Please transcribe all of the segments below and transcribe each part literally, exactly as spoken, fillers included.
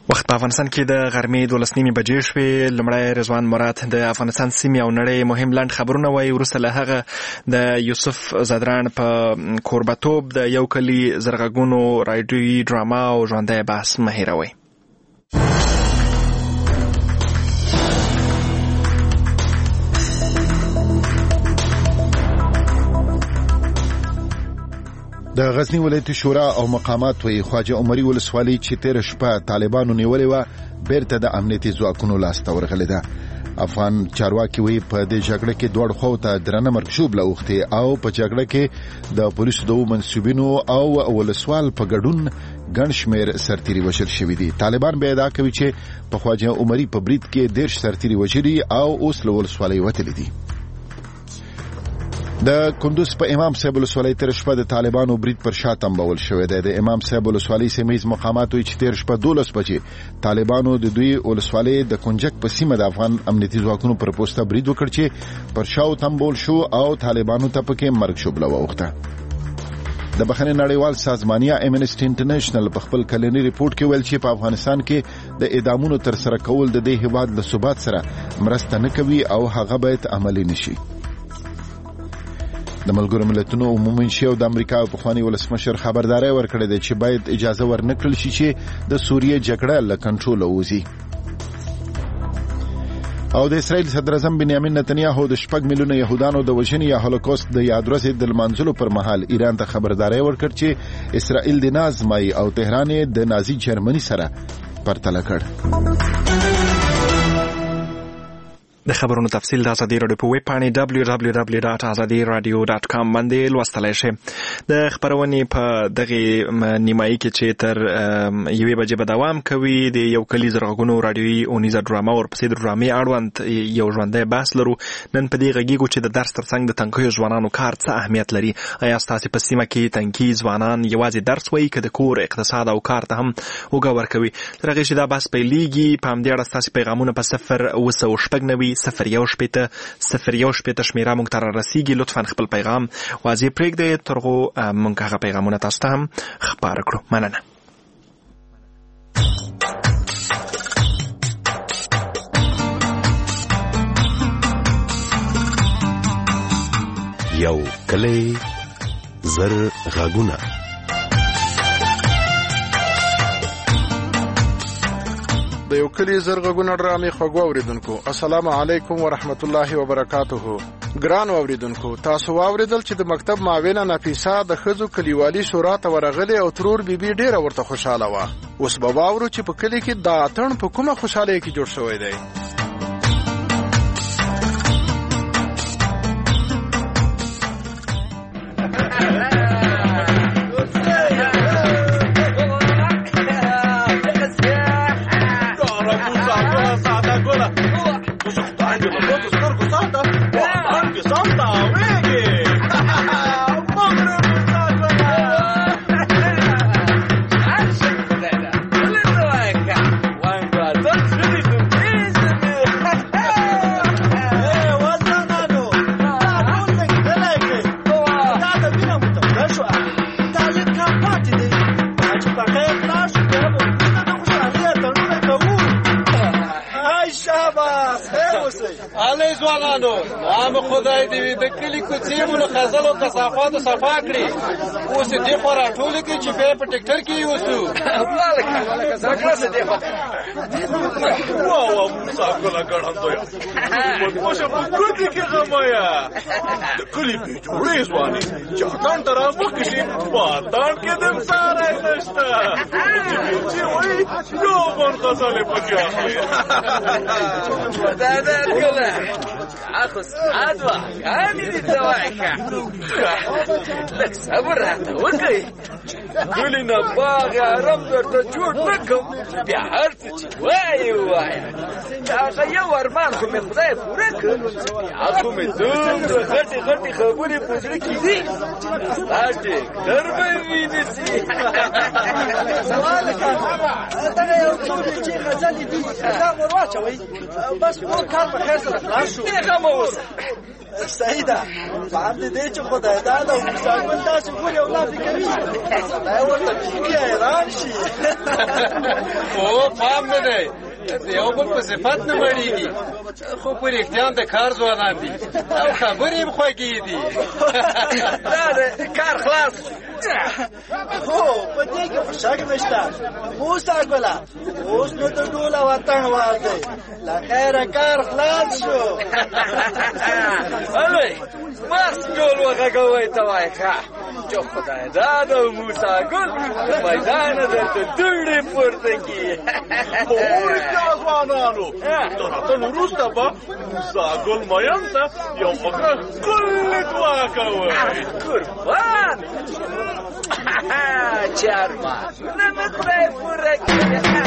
وخت په افغانستان کې د غرمې دولس نیمې بجې شوې. لومړی رضوان مراد د افغانستان سیمې او نړۍ مهم لنډ خبرونه وایي، وروسته له هغه د یوسف زدران په کوربتوب د یو کلي زرغږونو رادیویي ډراما او ژوندی بحث مه هېروئ. د غزنی ولایت شورا او مقامات وی خواجه عمري ولسوالۍ چې تیر شپه طالبانو نیولې و بیرته د امنیتي ځواکونو لاسته ورغلې ده. افغان چارواکي وی په دې جګړه کې دوه خو ته درنه مرکشوب لوختي او په جګړه کې د پولیسو د منسوبینو او ولسوال په ګډون ګڼ شمېر سرتیري وژل شوي دي. طالبان به ادعا کوي چې په خواجه عمري په برید کې دیرش سرتیري وژلي او اوس له ولسوالۍ وتلي دي. د کندوز په امام صاحب ولسوالۍ تیر شپه د طالبانو برید پر شا تنبول شوی دی. د امام صاحب ولسوالۍ سیمهیز مقامات وایي چې تیر شپه دولس بجې طالبانو د دوی ولسوالۍ د کنجک په سیمه د افغان امنیتي ځواکونو پر پوسټه برید وکړ چې پر شا تنبول شو او طالبانو ته پکې مرګ شوبله واوښته. د بخښنې نړیوال سازمانیه امنسټي انټرنیشنل په خپل کلنی ریپورت کې ویل چې په افغانستان کې د اعدامونو تر سره کول د دې هیواد له ثبات سره مرسته نه کوي او هغه باید عملي نشي. د ملګرو ملتونو عمومي شورا او د امریکا په خواني ولسمشر خبرداري ورکړې ده چې باید اجازه ورنکړل شي چې د سوریه جګړه له کنټرول ووځي. او د اسرائیل صدر اعظم بنیامین نتنیاهو د شپږ میلیونه يهودانو د وژنې یا هولوکاست د یاد ورځې د لمانځلو پر مهال ایران ته خبرداري ورکړ چې اسرائیل د نازمای او تهران د نازي جرمني سره پرتله کړ. د خبرونو تفصیل د ازادي راډیو په ویب پاڼې دبلیو دبلیو دبلیو ډاټ ازادي رادیو ډاټ کام باندې لوستلی شئ. د خبرونې په دغه نیمایي کې چې تر یوې بجې به دوام کوي د یو کلي زرغږونو رادیویي اونیزه ډراما ورپسې د ډرامې اړوند یو ژوندی بحث لرو. نن په دې غږیږو چې د درس ترڅنګ د تنکیو ځوانانو کار څه اهمیت لري. ایا ستاسې په سیمه کې تنکي ځوانان یوازې درس وایي که د کور اقتصاد او کار ته هم اوږه ورکوي؟ تر هغې چې دا بحث پیلېږي په همدې اړه ستاسې پیغامونه په صفر اوه سوه شپږ نوي صفر یو شپېته صفر یو شپېته شمېره موږ ته رارسیږي. لطفا خپل پیغام واضح پرېږدئ تر هغو موږ هغه پیغامونه تاسو ته هم خپاره کړو. مننه. یو کلی زر غږونه. د یو کلی زرغږونه ډرامې خوږو اوریدونکو، السلام علیکم ورحمت الله وبرکاته. ګرانو اوریدونکو، تاسو واوریدل چې د مکتب معاونه نفیسه د ښځو کلیوالي شورا ته ورغلې او ترور بیبي ډیره ورته خوشاله وه. اوس به واورو چې په کلي کې دا اتڼ په کومه خوشحالۍ کې جوړ شوی دی. خدای دې د کلی کوڅې مو له خزل او کثافاتو صفا کړي. اوس دې خو راټولې کړي چې بیا په ټکټر کې یوسو. مکرسه دې خو واه موسی کولا ګړندویا موږ په ګوتې کې غمایا د کلی په جوړې ځواني چاټان تر مخکې شي پاتان کې دم ساره نشته چې وای یو بون غزلې پکې اخلي. دا دا کله اخو سعادوا کانی دې توایکا لک صبر راته وکړئ. کلی نه باغ عرب درته جوړ نکم بیا هر څه چې وایي ووایه. هغه یو ارمان خو مې خدای پوره کړ. بیا خو مې دومره غټې غټې خبرې په زړه کې دي ستا ټکټر به یې ونیسي. سوال کاکا دغه یو څومره چې غزلې دي دا ور واچوئ بس ټول کار په خیر سره خلاص شو. بېغمه اوسه. صحیح ده. پام دې دی چې خدای داد او مسافر داسې ګوري او لافې کوي سړی ورته بیخي حیران شي. او پام نه دی د یو بل په صفت نه مړېږي خو په رښتیا د کار ځوانان دي او خبرې هم خوږې دي. دا دی کار خلاص هو په دې کې خو شک نشته. موسا ګله اوس نو د ټوله وطن وار دی له خیره کار خلاص شو. الوی بس ټول وغږوئ ته وایي ښه چې خدای داد او موسی ګل د میدانه درته دوړې پورته کړي. ورته ځوانانو د راتلو وروسته به موسی ګل مین ته یو فقره ښکلې دعا کوئ. قربان چې ارمانونه مې خدای پوره کړي.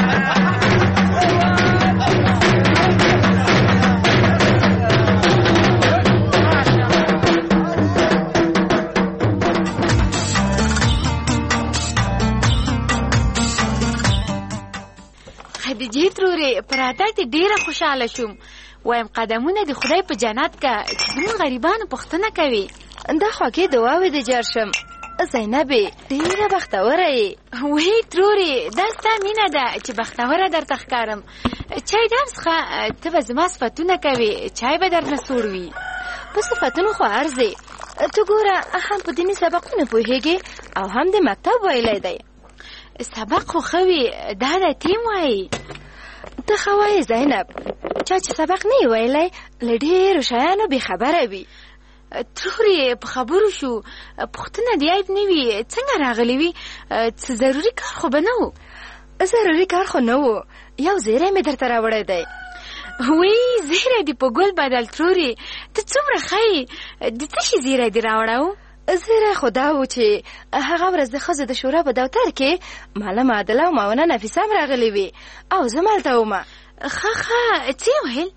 خدیجې ترورې په راتګ دې ډېره خوشحاله شوم. وایم قدمونه د خدای په جنت که چې زموږ غریبانو پوښتنه کوي. دا خوږې دعاوې دې جار شم. زینبې ډېره بختوره یې. وی ترورې دا ستا مینه ده چې بختوره درته ښکارم. چای دم څښه ته به زما صفتونه کوې چای به درنه سوړ وي. په صفتونو خو ارزې. ته ګوره هم په دیني سبقونه پوهېږې او هم د مکتب ویلی دی. سبق خو ښه وي دا د تیم وایي. ته ښه وایې زینب. چا چې سبق نه یې ویلی له ډېرو شیانو بېخبره وي. ترورې په خبرو شو پوښتنه د عیب نه وي څنګه راغلی وي څه ضروري کار خو به نه و. ضروري کار خو نه و یو زیری مې درته راوړی دی. وی زیری دې په ګل بدل ترورې ته څومره ښه یې د څه شي زیری دې راوړی. زیری خو دا و چې هغه ورځ د ښځو د شورا په دفتر کې معلم عادله او معاونه نفیسه هم راغلې وې او زه مالته ومه. ښه ښه څه یې ویل؟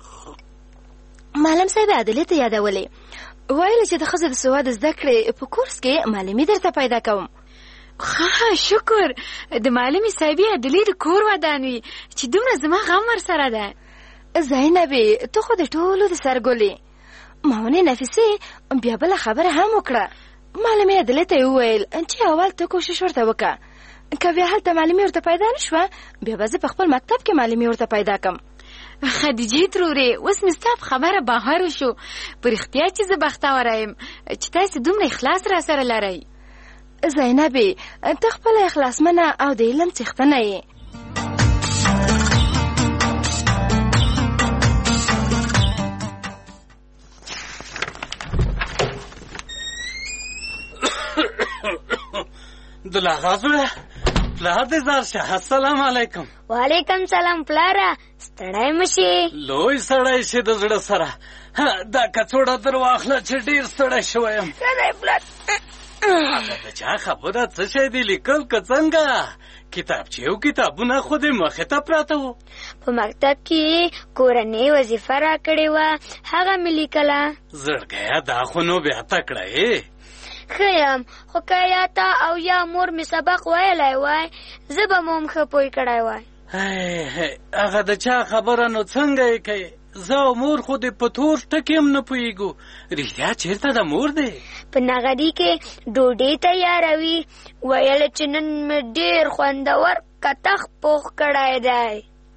معلم صاحب عادلې ته یادولې ویل چې د ښځو د سواد زده کړې په کورس کې معلمي درته پیدا کوم. ښه شکر د معلمې صاحبې عادلې د کور ودان وي چې دومره زما غم ورسره ده. زینبې ته خو د ټولو د سرګلې. معاونې نفیسې بیا بله خبره هم وکړه. معلمې عادلې ته یې وویل چې اول ته کوشش ورته وکړه که بیا هلته معلمي ورته پیدا نه شوه بیا به زه په خپل مکتب کې معلمي ورته پیدا کړم. خدیجې ترورې اوس مې ستا په خبره باور وشو په رښتیا چې زه بختوره یم چې تاسې دومره اخلاص را سره لرئ. زینبې ته خپله اخلاصمنه او د علم څښتنه یې. د لاغازوړه پلار دې زار شه. السلام علیکم. وعلیکم سلام پلاره ستړی مشي. لوی سړی شي د زړه سره. دا کڅوړه در واخله چې ډېر ستړی شوی یم. د چا خبره څه شی دې لیکل که څنګه؟ کتابچې او کتابونه خو دې مخې ته پراته وو. په مکتب کې کورنۍ وظیفه را کړې وه هغه مې لیکله. زړګیه دا خو نو بیا تکړه یې. ښه یم خو که یا تا او یا مور مې سبق ویلی وای زه به مو هم ښه پوه کړی وای. هغه د چا خبره نو څنګه یې کوې؟ زه او مور خو دې په تور ټکي هم نه پوهېږو. رښتیا چېرته د مور دی؟ په نغدي کې ډوډۍ تیاروي ویل چې نن مې ډېر خوندور کتخ پوخ کړی دی.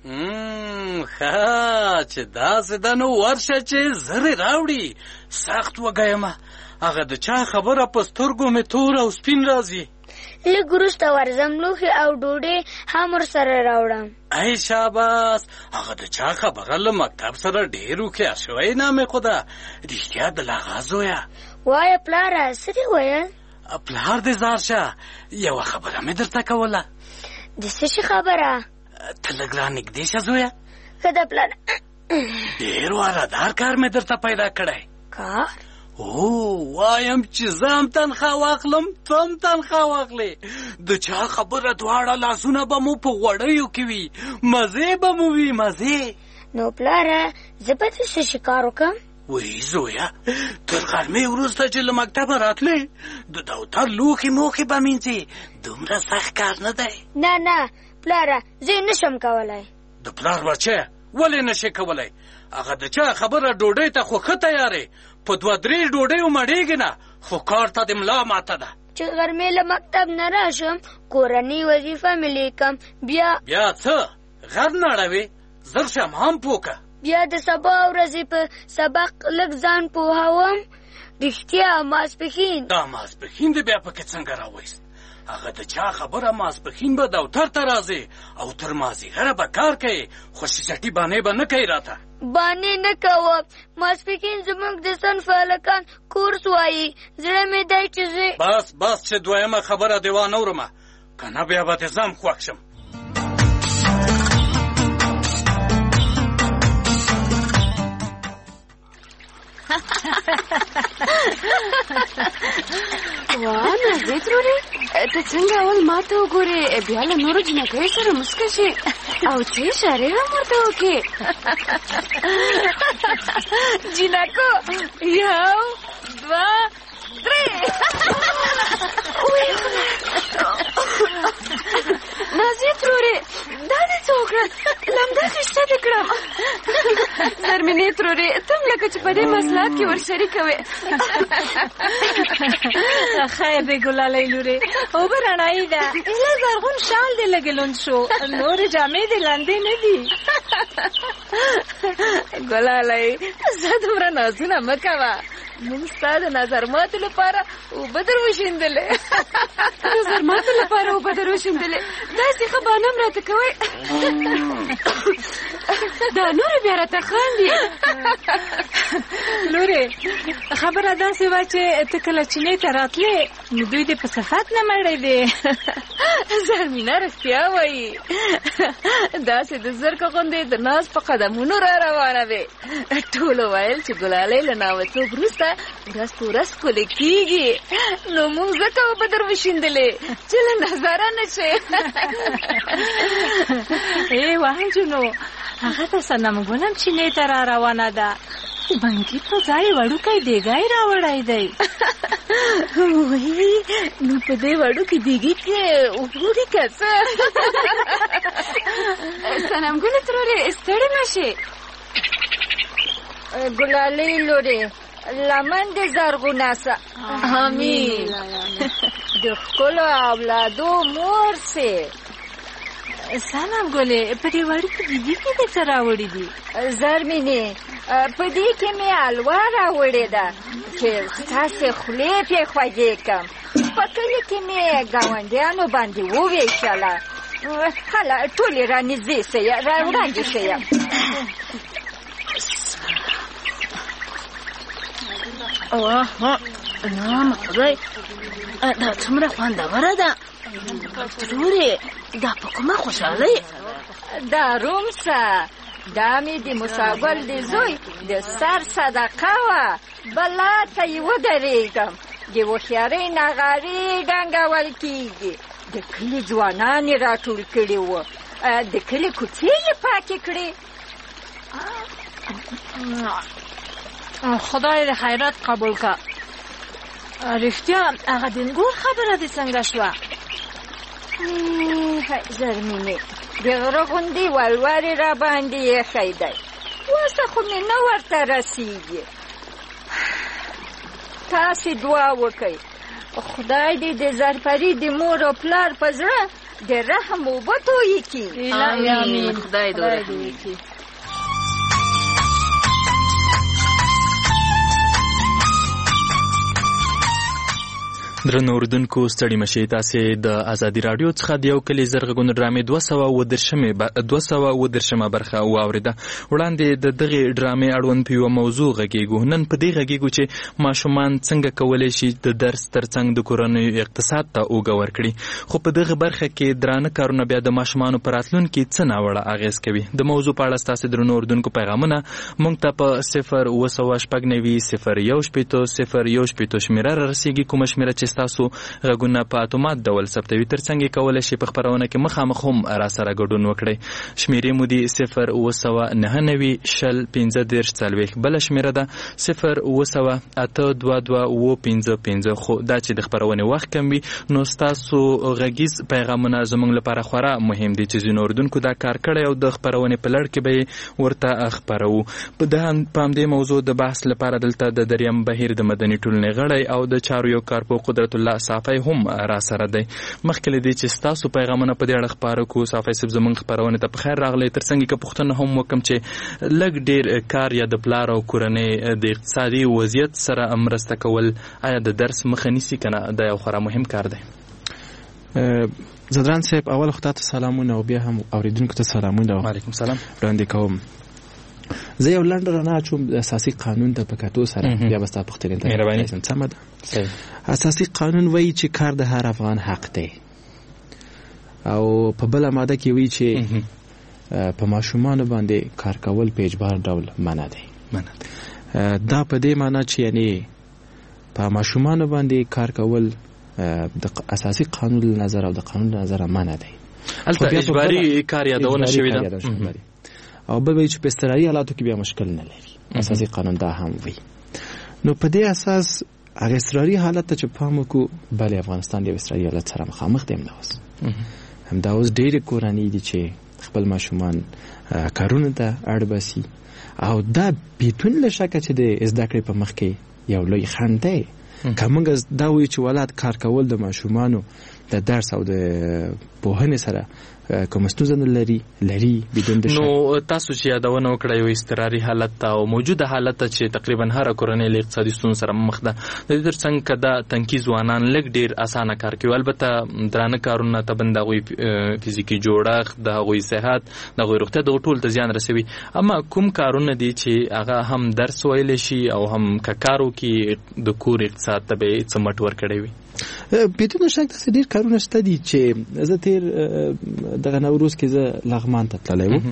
ښه چې داسې ده نو ورشه چې زرې راوړي. سخت وږی یم. هغه د چا خبره په سترګو مې تور او سپین راځي. لږ وروسته ورځم لوښي او ډوډۍ هم ورسره راوړم. ای شاباس هغه د چا خبره له مکتب سره ډېر هوښیار شوی نامې خو ده. رښتیا د لاغا زویه. وایه پلاره څه دې ویل؟ پلار دې زار شه یوه خبره مې درته کوله. د څه شي خبره؟ ته لږ رانږدې شه زویه. ښه ده پلاره. ډېر وارادار کار مې درته پیدا کړی. کار؟ او وایم چې زه هم تنخوا واخلم ته هم تنخوا واخلې. د چا خبره دواړه لاسونه به مو په غوړیو کې وي مزې به مو وي مزې. نو پلاره زه به څه شي کار وکړم؟ وی زویه تر غرمې وروسته چې له مکتبه راتلې د دفتر لوښي موښي به مینځې. دومره سخت کار نه دی. نه نه پلاره زه نشم کولای. د پلار بچی ولې نشي کولای؟ هغه د چا خبره ډوډۍ ته خو ښه تیارې، په دوه درې ډوډیو مړېږي نه، خو کار ته د ملا ماته ده. چې غرمې له مکتب نه راشم کورنۍ وظیفه مې لیکم، بیا بیا څه غر نه اړوې؟ زر شم هم پوکه. بیا د سبا ورځې په سبق لږ ځان پوهوم. رښتیا ماسپښین دا ماسپښین دې بیا پکې څنګه راوایست؟ هغه د چا خبره ماسپښین به دفتر ته راځې او تر مازدیګره به کار کوې، خوشي چټي بانې به نه کوې راته. بانې نه کوه، ماسپښین زموږ د صنف هلکان کورس وایي، زړه مې دی چې زه بس بس چې دویمه خبره دې وانه ورمه، که نه بیا به دې ځم خوښ شم. واه نازې ترورې، ته څنګه اول ما ته وګورې بیا له نورو جنکیو سره مسکه شې او څه اشارې هم ورته وکړې. جنکو یو دوه درې. نازې ترورې دا دې څه وکړل؟ لمده خشته دې کړم. زرمینې ترورې ته هم لکه چې په دې مسلات کې ورشریکه وې. خیر دی ګلالۍ لورې، اوبه رڼایي ده، ایله زرغون شال دې لږ لوند شو، نورې جامې دې لندې نه دي. ګلالۍ زه دومره نازونه مه کوه، موږ ستا د نظر ماتو لپاره اوبه در وشیندلې. نظر ماتو لپاره اوبه در وشیندلې؟ داسې ښه بانه هم راته کوئ. دا نورې بیا راته خاندي. لورې خبره داسې وه چې ته کله چینې ته راتلې نو دوی دې په صفت نه مړېدې. زرمینه رښتیا وایي، داسې د زرکه غوندې د ناز په قدمونو را روانه وې. ټولو ویل چې ګلالۍ له ناوڅوب وروسته ورځ په ورځ ښکلې کېږي، نو موږ ځکه اوبه در وشیندلې چې له نظره نه شي. ای واه جنو، هغه ته صنم ګلم چینې ته را روانه ده، د بنګي په ځای وړوکی دیګی راوړی دی. وایي نو په دې وړوکي دیګي کې وګوري که څه. صنم ګلې ترورې ستړې نه شې. ګلالۍ لورې لمن دې زرغونه سه. امین. د ښکلو اولادو مور سې. صنم ګلې په دې وړوکي دیګي کې دې څه راوړي دي؟ زرمینې په دې کې مې حلوا راوړې ده چې ستاسې خولې پې خوږې کړم. په کلي کې مې ګاونډیانو باندې وویشله. هله ټولې را نږدې سئ، را وړاندې شئ. اوه نام خدای، دا څومره خوندوره ده. ترورې دا په کومه خوشحالۍ؟ دا روم سه، دا مې د موساګل د زوی د سر صدقه وه، بلا ته یې ودرېږم. د هوښیارۍ نغارې ډنګول کېږي. د کلي ځوانان یې راټول کړي وو، د کلي کوڅې یې پاکې کړې. خدای دې خیرات قبول که. رښتیا هغه دینګور خبره دې څنګه شوه؟ زرمینې د غره غوندې ولورې را باندې ایښی دی، وسه خو مې نه ورته رسېږي. تاسې دعا وکئ خدای دې د زرپري د مور او پلار په زړه د رحم اوبه تویې کړي. امین. خدای دې ورحم وکړي. درنو اوریدونکو ستړي مشئ، تاسې د ازادي راډیو څخه د یو کلي زرغونې ډرامې دوه سوه اووه دېرشمه برخه واورېده. وړاندې د دغې ډرامې اړوند په یوه موضوع غږیږو. نن په دې غږیږو چې ماشومان څنګه کولی شي د درس ترڅنګ د کورنیو اقتصاد ته اوږه ورکړي. خو په دغه برخه کې درانه کارونه بیا د ماشومانو په راتلونکي څه ناوړه اغېز کوي. د موضوع په اړه ستاسې درنو اوریدونکو پیغامونه موږ ته په صفر اووه سوه شپږ نوي صفر یو شپېته صفر یو شپېته شمېره را رسېږي، کومه شمېره چې ستاسو غږونه په اتومات ډول ثبتوي، ترڅنګ کولی شي په خپرونه کې مخامخ هم را سره ګډون وکړي. شمیرې مو دي صفر اوه سوه نهه نوي شل پنځه دېرش څلوېښت، بله شمیره ده صفر اوه سوه اته دوه دوه اوه پنځه پنځه. خو دا چې د خپرونې وخت کم وي نو ستاسو غږیز پیغامونه زموږ لپاره خورا مهم دي چې ځینو اورېدونکو دا کار کړی او د خپرونې په لړ کې به یې ورته خپروو. په همدې موضوع د بحث لپاره دلته د دریم بهیر د مدني ټولنې غړی او د چارو یو کارپو قدرت الله صافی هم را سره دی. مخکې له دې چې ستاسو پیغامونه په دې اړه خپاره کړو، صافی صاحب زموږ خپرونې ته په خیر راغلی. ترڅنګ که پوښتنه هم وکړم چې لږ ډېر کار یا د پلار او کورنۍ د اقتصادي وضعیت سره مرسته کول آیا د درس مخه نیسي که نه؟ دا یو خورا مهم کار دی. زدران صاحب اول خو تاسو سلامونه او بیا هم اوریدونکو ته سلامونه. وعلیکم سلام. وړاندې کوم زه یو لنډ رڼا اچوم د اساسي قانون ته په کتو سره بیا به ستا پوښتنې ته مهرباني. سمه ده. اساسي قانون وایي چې کار د هر افغان حق دی او په بله ماده کې وایي چې په ماشومانو باندې کار کول په اجبار ډول منع دی. دا په دې معنی چې یعنی په ماشومانو باندې کار کول د اساسي قانون له نظر او د قانون له نظر منع دی. البته اجباري کار یادونه شوې ده او بل وایي چې په اضطراري حالاتو کې بیا مشکل نه لري. اساسي قانون دا هم وایي. نو په دې اساس هغه اضطراري حالت ته چې پام وکړو، بلې افغانستان یو اضطراري حالت سره مخامخ دی. همدا اوس همدا اوس ډېرې کورنۍ دي چې خپل ماشومان کارونو ته اړ باسي او دا بیتون له شکه چې د زده کړې په مخ کې یو لوی خنډ دی. که موږ دا وایو چې ولادت کار کول د ماشومانو د درس او د پوهنې سره کوم ستونزه نه لري لري بدون د شک. نو تاسو چې یادونه وکړه یو اضطراري حالت ته او موجوده حالت ته چې تقریبا هر کورنۍ له اقتصادي ستونزو سره مخ ده، د دې ترڅنګ که دا تنکي ځوانان لږ ډېر اسانه کار کوي، البته درانه کارونه ته به د هغوی فزیکي جوړښت، د هغوی صحت، د هغوی روغتیا، دغو ټولو ته زیان رسوي. اما کوم کارونه دي چې هغه هم درس ویلی شي او هم که کار وکړي د کور اقتصاد ته به یې څه مټ ورکړی وي؟ بدون شک داسې ډېر کارونه شته دي چې زه تېر دغه نوروز کې زه لغمان ته تللی وم.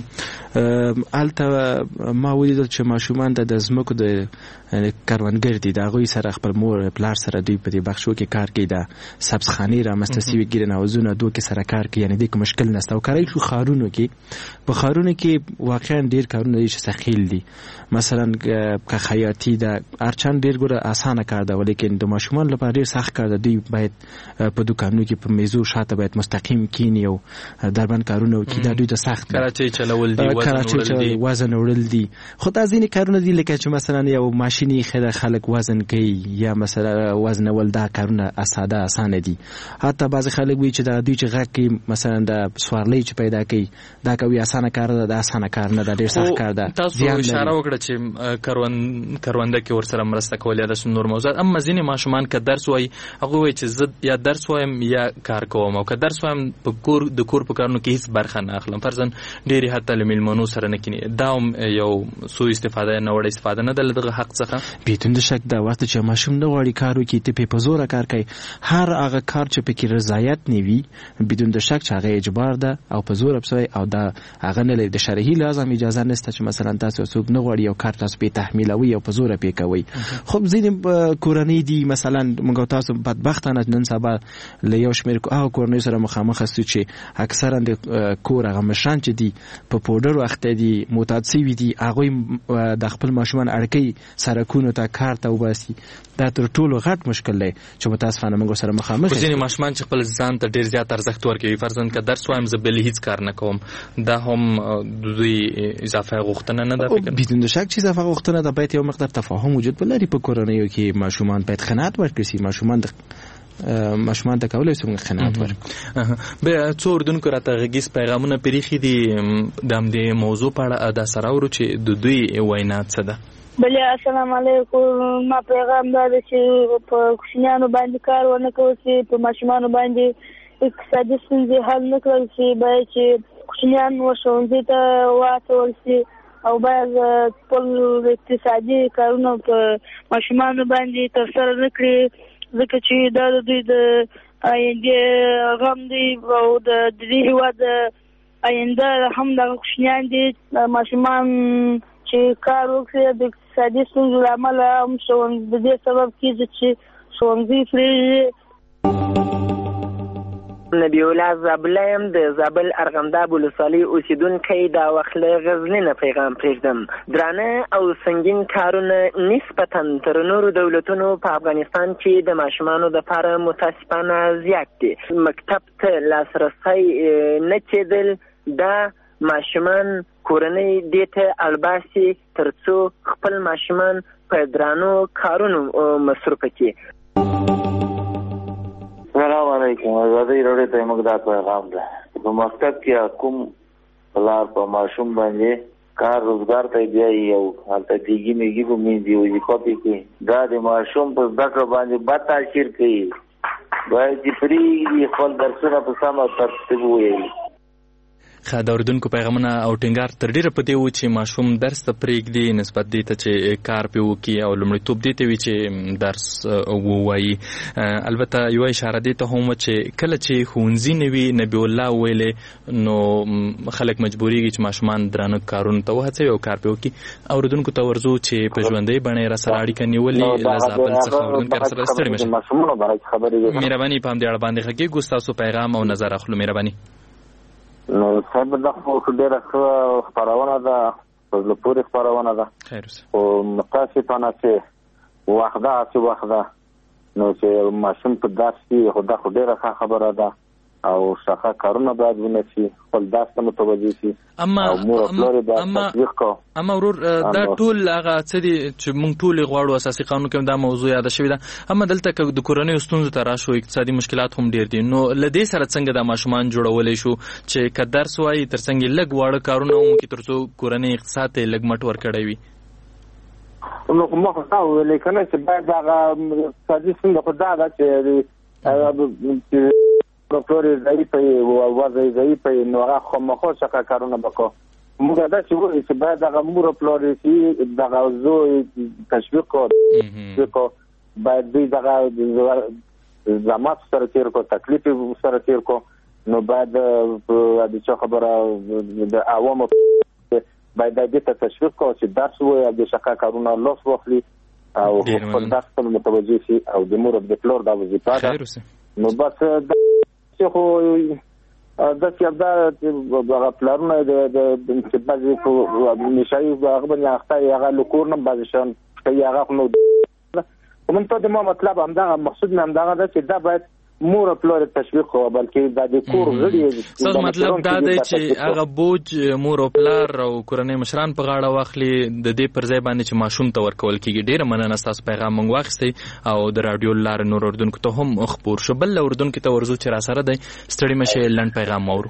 هلته ما ولیدل چې ماشومان ته د ځمکو د کروندګر دي، د هغوی سره خپل مور پلار سره دوی په دې بخشو کې کار کوي، د سبزخانې رامنځته سوي ګیرن حوضونه دوی کې سره کار کوي، یعنې دې کې مشکل نشته. او کاری شو ښارونو کې، په ښارونو کې واقعا ډېر کارونه دي چې ثقیل دي. مثلا که خیاطي ده، هر چند ډېر ګوره اسانه کار ده، ولیکن د ماشومان لپاره ډېر سخت کار ده. دوی باید په دوکانونو کې په میزو شاته باید مستقیم کینی او دربند کارونه وکړي. دا دوی ته سخت ده. کراچۍ چلول دي، وزن وړل دي. خو دا ځینې کارونه دي لکه چې مثلا یو ماشین یې ښه ده خلک وزن کوي، یا مثلا وزنول، دا کارونه ساده اسانه دي. حتی بعضې خلک وایي چې دا دوی چې غږ کوي، مثلا د سوارلۍ چې پیدا کوي، دا کوي اسانه کار ده. دا اسانه کار نه ده، ډېر سخت کار ده. تاسو اشاره وکړه چې کرونده کې ورسره مرسته کول یا داسې نور موضوعات. اما ځینې ماشومان که درس وایي هغوی وایي چې زه یا درس وایم یا کار کوم، او که درس وایم په کور د کور په کارونو کې هیڅ برخه نه اخلم. فرضاً ډېرې حتی له مېلمنو سره نه کیني. دا هم یو سوء استفاده، ناوړه استفاده نه ده له دغه حق څخه. بدون شک دا وخت چې ماشوم نه غواړي کار وکړي، ته پې په زوره کار کوي، هر هغه کار چې پکې رضایت نه وي، بدون د شک چې هغه اجبار ده او په زوره پسوی، او دا هغه نه لري. د شرعي لحاظ هم اجازه نشته چې مثلا تاسو څوک نه غواړي یو کار تاسو پې تحمیلوي او په زوره پې کوئ. خو ځینې کورنۍ دي، مثلا موږ تاسو بدبختانه نن سبا له یو شمېر هغه کورنۍ سره مخامخ یاستو چې اکثرا د کور هغه مشران چې دي په پوډر اخته دي، معتاد سوي دي، هغوی د خپل ماشومان اړکوي سرکونو ته کار ته وباسي. دا تر ټولو غټ مشکل دی چې متاسفانه موږ سره مخامخ یو. ځینې ماشومان چې خپل ځان ته ډېر زیات ارزښت ورکوي، فرضاً که درس وایم زه بلې هیڅ کار نه کوم، دا هم دوی اضافه غوښتنه نه ده. بدون شک چې اضافه غوښتنه ده. باید یو مقدار تفاهم وجود ولري په کورنیو کې. ماشومان باید قناعت ورکړي شي. ماشومان د ماشومان ته کولای شي موږ قناعت ورکړو. به څو اردوونکو راته غږیز پیغامونه پرېښي دي د همدې موضوع په اړه. دا سره اورو چې د دوی وینا څه ده. بله السلام علیکم. ما پیغام دا ده چې په کوچنیانو باندې کار ونه کول شي، په ماشومانو باندې اقتصادي ستونزې حل نه کړل شي. باید چې کوچنیان ښوونځي ته واچول شي او باید خپل اقتصادي کارونه په ماشومانو باندې ترسره نه کړي، ځکه چې دا د دوی د آینده غم دی او د دې هېواد آینده هم دغه کوچنیان دي. ماشومان چې کار وکړي د اقتصادي ستونزو له امله هم د دې سبب کېږي چې ښوونځي پرېږدي نبی الله زابله یم د زابل ارغنداب ولسوالۍ اوسیدونکی دا وخت له غزني نه پیغام پرېږدم. درانه او سنګین کارونه نسبتا تر نورو دولتونو په افغانستان کې د ماشومانو دپاره متاسفانه زیات دي. مکتب ته لاسرسی نه کېدل دا ماشومان کورنۍ دې ته اړباسي تر څو خپل ماشومان په درانو کارونو مصروفه کړي. السلام علیکم. ازادي راډیو ته موږ دا پیغام ده. په مکتب کې کوم پلار په ماشوم باندې کار روزګار ته بیایي او هلته دیګي میګي به مینځي وظیفه پې کوي، دا د ماشوم په زده کړه باندې بد تاثیر کوي. باید چې پرېږدي خپل درسونه په سمه ترتیب وویلي. ښه د اورېدونکو پیغامونه او ټینګار تر ډېره په دې و چې ماشوم درس ته پرېږدي نسبت دې ته چې کار پې وکړي او لومړیتوب دې ته وي چې درس ووایي. البته یوه اشاره دې ته هم وه چې کله چې ښوونځي نه وي نبي الله ویلې نو خلک مجبورېږي چې ماشومان درانه کارونو ته وهڅوي او کار پې وکړي. اورېدونکو ته ورځو چې په ژوندۍ بڼه یې راسره اړیکه نیولې له زابل څخه اورېدونکي راسره ستړي مه شئ. مهرباني په همدې اړه باندې غږېږو، ستاسو پیغام او نظر اخلو. مهرباني. نو صاحب دا خو ډېره ښه خپرونه ده، په زړه پورې خپرونه ده، خو متاسفانه چې وخت ده هسې وخت ده نو چې ماشوم په درس کې خو دا خو ډېره ښه خبره ده او ښه کارونه باید ونه شي، خپل درس ته متوجه شي او مور او پلار یې باید تشویق کړو. اما ورور دا ټول هغه څه دي چې موږ ټول غواړو، اساسي قانون کې دا موضوع یاده شوې ده. اما دلته که د کورنیو ستونزو ته راشو اقتصادي مشکلات هم ډېر دي، نو له دې سره څنګه دا ماشومان جوړولی شو چې که درس وایي تر څنګ یې لږ واړه کارونه وکړي تر څو کورنۍ اقتصاد ته یې لږ مټ ورکړی وي؟ نو خو ما خو تا وویلی که نه چې باید هغه اقتصادي ستونزه خو دا ده چې پلور ضعیفه وي او وضع ضعیفه وي نو هغه خامخا څخه کارونه وکړو. موږ داسې وایو چې باید هغه مور او پلار چې دغه زوی تشویق کړو، باید دوی دغه زحمت سره تېر کړو، تکلیف سره تېر کړو. نو باید د چا خبره د عوامو باید دې ته تشویق کړو چې درس ووایي او د ښه کارونه لاس واخلي او خپل درس ته متوجه شي او د مور او د پلار دا وظیفه ده. نو بس خو داسې دا هغه پلارونه چې بعضې په نشایي هغه باندې اخته وي هغه له کور نه بعضې شیان کوي هغه خو نو خو من ته د ما مطلب همدغه مقصود مې همدغه ده چې دا باید مور او پلار تشویق کړو بلکې دا د کور غړي. ستاسو مطلب دا دی چې هغه بوج مور او پلار او کورنۍ مشران په غاړه واخلي د دې پر ځای باندې چې ماشوم ته ورکول کېږي. ډېره مننه ستاسو پیغام موږ واخیستی او د راډیو له لارې نور اورېدونکو ته هم خپور شو. بل اورېدونکي ته ورځو چې راسره دی ستړي مه شئ، لنډ پیغام واورو.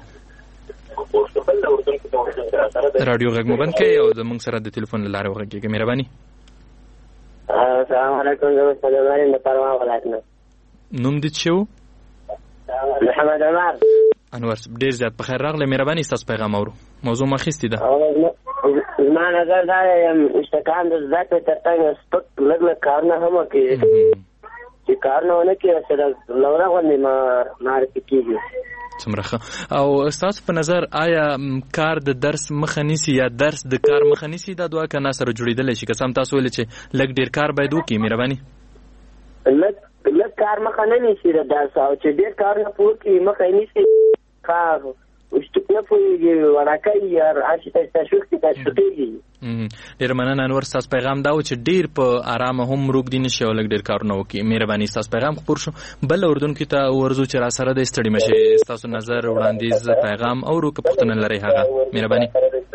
راډیو غږ مو بند کړئ او زموږ سره د ټلیفون له لارې وغږېږئ. مهرباني. السلام علیکم. زه مستجابرین د پروان ولایت نه. نوم دې څه و؟ محمد عمر. انور ډېر زیات په خیر راغلی. مهرباني ستاسو پیغام اورو. موضوع مو اخیستې ده. زما نظر دا دی مشتکان د زده کړې تر څنګ سپک لږ لږ کارونه هم وکړي چې کارونه ونه کړي سره لوره غوندې معرفي کېږي. څومره ښه. او ستاسو په نظر آیا کار د درس مخه نیسي یا درس د کار مخه نیسي؟ دا دوه که نه سره جوړېدلی شي؟ که څه هم تاسو ویلې چې لږ ډېر کار باید وکړي. مهرباني. لږ لږ کار مخه نه نیسي د درس او چې ډېر کارونه په وکړي مخه یې نیسي کار وشتوک نه پوهېږي ورکوي یا هسې تشویق کې تشویقېږي. ډېره مننه انور. ستاسو پیغام دا و چې ډېر په ارامه هم روږدي نه شي او لږ ډېر کارونه وکړي. مهرباني. ستاسو پیغام خپور شو. بل اورېدونکي ته ورځو چې راسره دی ستړي مه شئ، ستاسو نظر وړاندیز پیغام اورو که پوښتنه لرئ هغه. مهرباني.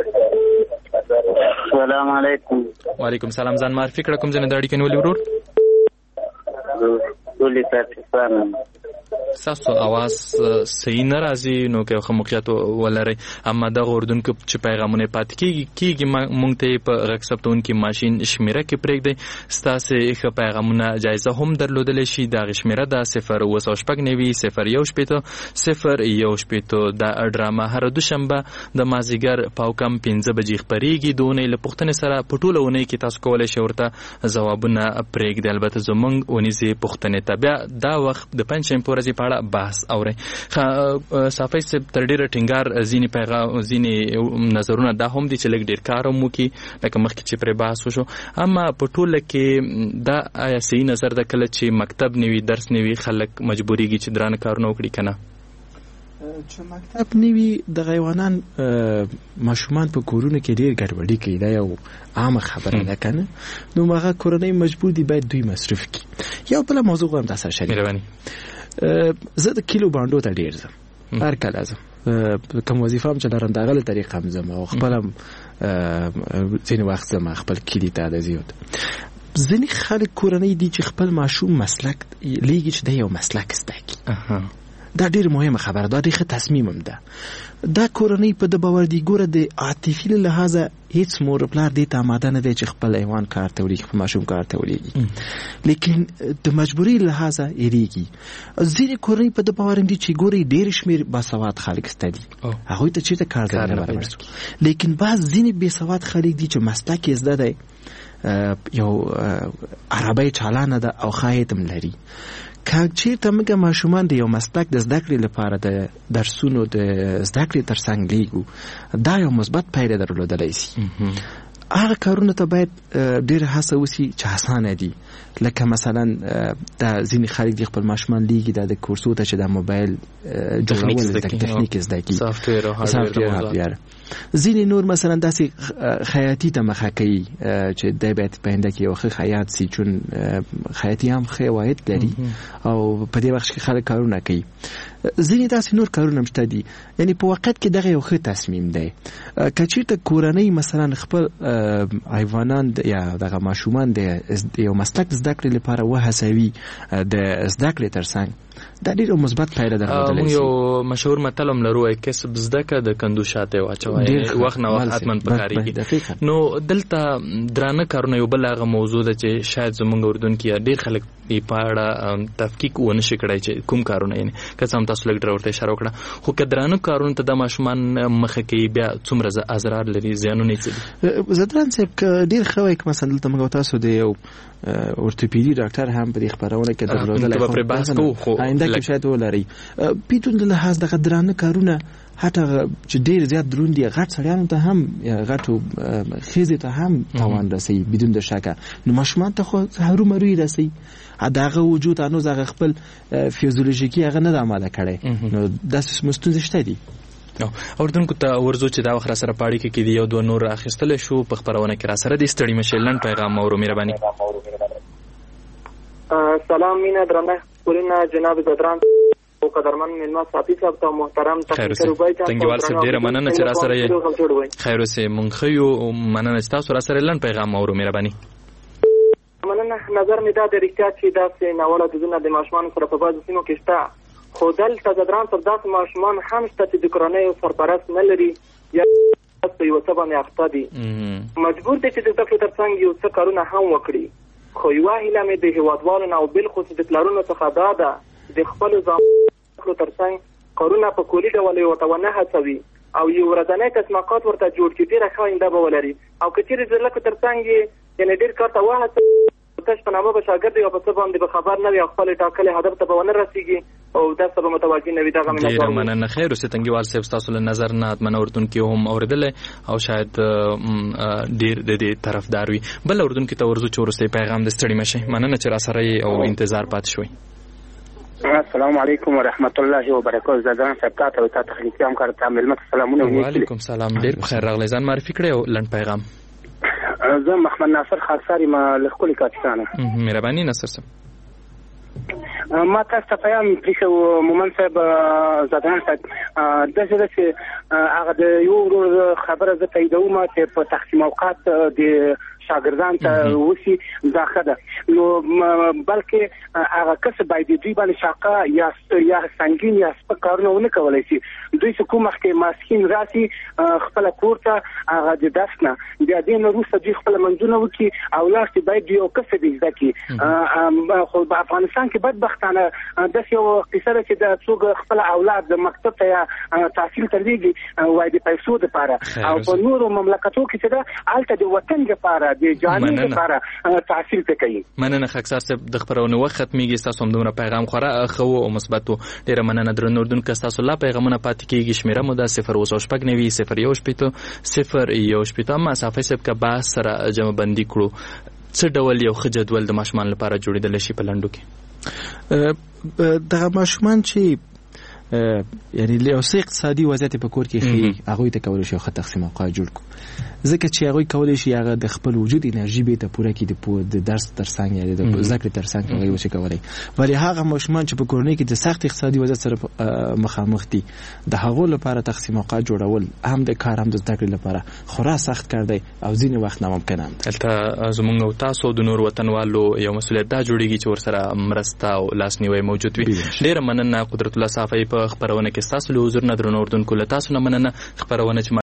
السلام علیکم. وعلیکم سلام. ځان معرفي کړه، کوم ځای نه د اړیکې نیولې ورور؟ ټولې پاکستان. ستاسو اواز صحیح نه راځي نو که ښه موقعیت ولرئ. اما دغه اورېدونکو چې پیغامونه پاتې کېږي کېږي موږ ته یې په غږ ثبتونکي ماشین شمېره کې پرېږدئ. ستاسې ښه پیغامونه جایزه هم درلودلی شي. د هغې شمېره ده صفر اوه سوه شپږ نوي صفر یو شپېته صفر یو شپېته. دا ډرامه هره دوشنبه د مازدیګر په کم پنځه بجې خپرېږي. د اونۍ له پوښتنې سره په ټوله اونۍ کې تاسو کولی شئ ورته ځوابونه پرېږدئ. البته زموږ اونیزې پوښتنې ته بیا دا وخت د پنجشنبې په ورځې په اړه بحث اورئ. صافی صاحب تر ډېره ټینګار ځینې پیغام ځینې نظرونه دا هم دي چې لږ ډېر کار هم وکړي لکه مخکې چې پرې بحث وشو. اما په ټوله کې دا آیا صحیح نظر ده کله چې مکتب نه وي درس نه وي خلک مجبورېږي چې درانه کارونه وکړي که نه؟ چې مکتب نوي د غیوانان ماشومان په کورونو کې ډیر ګډوډي کوي، دا یو عامه خبره ده کنه. نو هغه کورنۍ مجبور دي باید دوی مصرف کړي. یو بل موضوع هم تاسو شریک زه د کیلو باندو ته ډیر ځم، هر کله ځم کوم وظیفه هم چې لرم د هغه طریقه هم ځم او خپل هم ځینې وخت ځم خپل کلي ته د زیات. ځینې خلک کورنۍ دي چې خپل ماشوم مسلک لیږي چې د یو مسلک زده کړي. دا ډیر مهمه خبره ده، ډیر ښه تصمیم هم ده. دا کورنۍ په د باور دي ګوره د عاطفي له لحاظه هیڅ مور پلار دې ته آماده نه دی چې خپل حیوان کار ته ولیږي، خپل ماشوم کار ته ولیږي، لیکن د مجبوري له لحاظه یېرېږي. ځینې کورنۍ په د باور دي چې ګوري ډېر شمېر باسواد خلک شته دي، هغوی ته چېرته کار ځای نه برابر، لیکن بعض ځینې بېسواد خلک دي چې مسلک یې زده دی، یو عربی چالانه ده او ښه هم لري. که چېرته موږ ماشومان د یو مسلک د زده کړې لپاره د درسونو د زده کړې تر څنګ لیږو، دا یو مثبت پایله درلودلی شي. هغه کارونه ته باید ډېره هڅه وشي چې اسانه دي، لکه مثلا دا ځینې خلک دي خپل ماشومان لیږي دا د کورسو ته چې د موبایل جوړول تکنیک زده کړي، سافټویر او هارډویر. ځینې نور مثلا داسې خیاطي ته مخه کوي چې دی باید په آینده کې یو ښه خیاط سي، چون خیاطي هم ښه عواید لري او په دې وخت کې خلک کارونه کوي. ځینې داسې نور کارونه هم شته دي. یعنې په وخت کې دغه یو ښه تصمیم دی. که چېرته کورنۍ مثلا خپل حیوانان یا دغه ماشومان د یو مسلک د زده کړې لپاره وهڅوي د زده کړې تر څنګ، دا ډېره مثبت پایله درلودلی شي. یو مشهور متل هم لرو، کسب زده که د کندو شاته واچوه، وخت نه وخت حتما پکارېږي. نو دلته درانه کارونه یو بل هغه موضوع ده چې شاید زموږ اردوونکي ډېر خلک یې په اړه تفکیک ونه شي کړی چې کوم کارونه، یعنې که څه هم تاسو لږ ډېره ورته اشاره وکړه، خو که درانه کارونو ته د ماشومان مخه کوي بیا څومره اضرار لري، زیانونه یې څه دي؟ زدران صاحب که ډېر ښه وایي که مثلا دلته موږ تاسو د یو اورتوپیدي ډاکټر هم په دې خپرونه کې درلودلی، خو بحث کوو خو آینده کې شاید ولري. بدون د لحاظ دغه درانه کارونه حتی چې ډېر زیات دروند دي، غټ سړیانو ته هم غټو ښځې ته هم تاوان رسوي بدون د شکه. نو ماشومان ته خو هرومرو یې رسوي، د هغه وجود هنوز هغه خپل فیزیولوژیکي هغه نه ده آماده کړی. نو داسې ستونزې شته دي. اردوونکو ته ورځو چې دا وخت را سره په اړیکه کې دي یو دوه نور اخیستلی شو په خپرونه کې را سره دي. ستړي مه شئ، لنډ پیغام اورو مهرباني. سلام مینه درنه خپرونه جناب زدران او قدرمن مېلمه ساتي صاحب ته محترم تقدیر وبای ته تنګوال صاحب ډېره مننه چې را سره یې خیر اوسې. مونږ ښه یو، مننه چې تاسو را سره لنډ پیغام اورو مهرباني. مننه. نظر مې دا د رښتیا چې داسې ناوړه دودونه د ماشومانو سره په بعضو سیمو کې شته، خو دلته زدران صاحب داسې ماشومان هم شته چې د کورنیو سرپرست نه لري یا په یوه څه باندې اخته دي، مجبور دی چې د زده کړو تر څنګ یو څه کارونه هم وکړي. خو یوه هیله مې د هېوادوالو نه او بالخصوص د پلارونو څخه دا ده د خپلو زامنو تر څنګ کارونه په کلي ډول یې ورته ونه هڅوي او یو ورځنی تسمیقات ورته جوړ کړي، ډېره ښه آینده به ولري. او که چېرې د لکو تر څنګ یې یعنې ډېر کار ته وهڅوي، تش په نامه به شاګرد یو په څه باندې به خبر نه وي او خپل ټاکلي هدف ته به ونه رسېږي او دا څه به متوجه نه وي. دغه مې ډېره مننه. خیر اوسې تنګیوال صاحب، ستاسو له نظر نه حتمن اردوونکي هم اورېدلی او شاید ډېر د دې طرفدار وي. بل اردوونکي ته ورځو چې وروستی پیغام د ستړي مه شئ. مننه چې را سره یې او انتظار پاتې شوئ. السلام علیکم ورحمت الله وبرکاته. زدران صاحب تاسو ته تخلیقي همکار ته مېلمه سلامونه وایي. وعلیکم سلام، ډېر بخیر راغلی. ځان معرفي کړئ او لنډ پیغام. زه محمد ناصر خاصاری ما له ښکلي کاپیسانه. مهرباني ناصر صاحب. ما تاسو ته پیغام پرېښی مومن صاحب زدران صاحب داسې ده چې هغه د یو ورور خبره زه تاییدوم چې په تقسیم اوقات د شاګردان ته وسی دا ښه ده، نو بلکې هغه کس باید دوی باندې شاقه یا یا سنګین یا سپک کارونه ونه کولی شي. دوی چې کوم وخت کې ماسپښین راسي خپله کور ته هغه د درس نه بیا دې نه وروسته دوی خپله منځونه وکړي او لاړ شي، باید دوی یو کسب یې زده کړي. خو په افغانستان کې بدبختانه داسې یو قصه ده چې د څوک خپل اولاد د مکتب ته یا تحصیل ته لیږي وایي د پیسو دپاره، او په نورو مملکتو کې چې ده هلته د وطن دپاره د جانې لپاره تحصیل ته کوي. مننه خاکسار صاحب، د خپرونې وخت ختمیږي. ستاسو هم دومره پیغام خورا ښه و او مثبت و. ډېره مننه درنو اردوونکو. ستاسو لا پیغامونه پاتې کېږي. شمېره مو ده صفر اوه سوه شپږ نوي صفر یو شپېته صفر یو شپېته. اما صافی صاحب که بحث سره جمع بندي کړو، څه ډول یو ښه جدول د ماشومان لپاره جوړېدلی شي په لنډو کې؟ دغه ماشومان چې یعنی له اوسې اقتصادي وضعیت په کور کې خي هغه ته کول شي خو تقسیم اوقات جوړ کو ځکه چې هغه کول شي هغه د خپل وجود انرژي به ته پوره کړي د درس ترڅنګ یا د ذکر ترڅنګ هغه وشي کولای ولی هغه ماشومان چې په کورنۍ کې د سخت اقتصادي وضعیت سره مخامخ دي د هغه لپاره تقسیم اوقات جوړول هم د کار هم د ذکر لپاره خورا سخت کار دی او ځینې وخت ناممکن هم دلته زمونږ او تاسو د نور وطنوالو یو مسؤلیت دا جوړیږي چې ورسره مرسته او لاسنیوي موجود وي. ډیره مننه قدرت الله صافی په خبرونه کې تاسو له حضور نه درنو اردن کوله تاسو نه مننه خبرونه چې